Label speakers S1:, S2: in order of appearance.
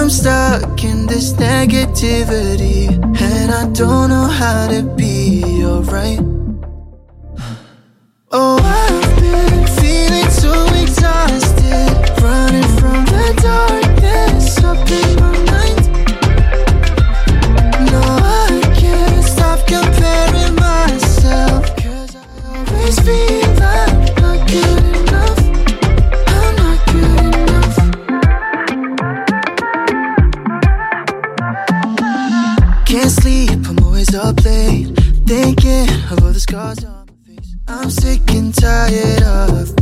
S1: I'm stuck in this negativity, and I don't know how to be alright. Oh, I've been feeling so exhausted, running from the darkness up in my mind. No, I can't stop comparing myself, 'cause I always feel I'm not good enough. I'm not good enough. Can't sleep, I'm always up late, thinking of all the scars on my face. I'm sick and tired of